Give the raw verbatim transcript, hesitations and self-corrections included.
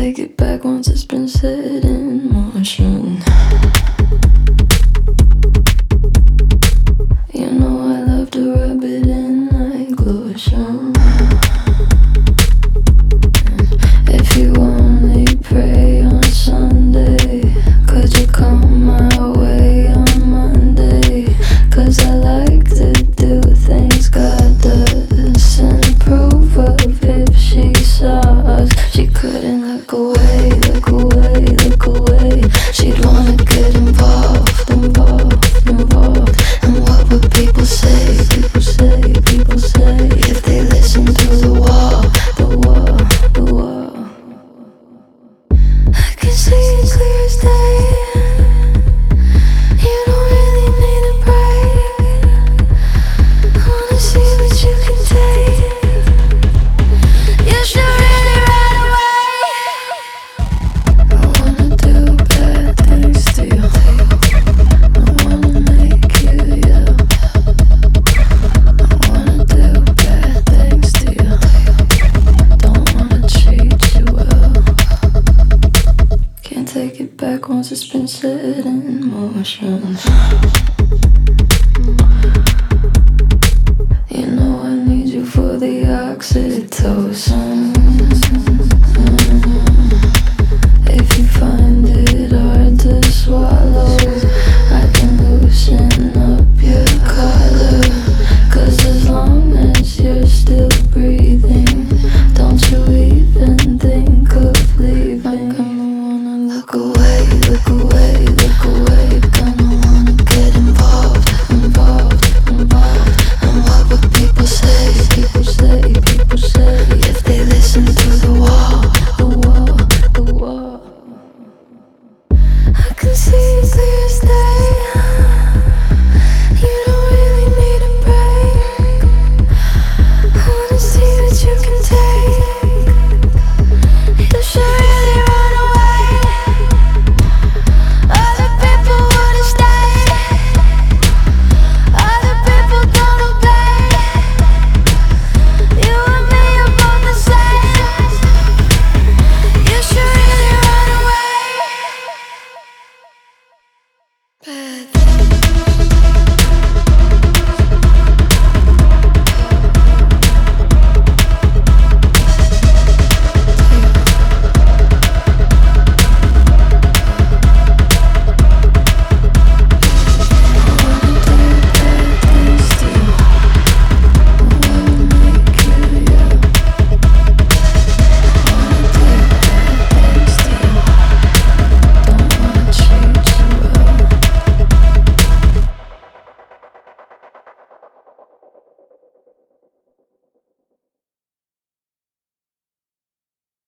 take it back once it's been set in motion. You know I love to rub it in like lotion. If you only pray on Sunday, could you come my way on Monday? Cause I like to do things God does and approve of. If she saw us, she couldn't look away, look away, look away. She'd wanna get involved, involved, involved. And what would people say, people say, people say if they listen to the wall, the wall, the wall? I can see it clear as day. You don't really need a break. I wanna see what you can take. You should really right away. I wanna do bad things to you. I wanna make you yell. I wanna do bad things to you. Don't wanna treat you well. Can't take it back once it's been set in motion. You know I need you for the oxytocin.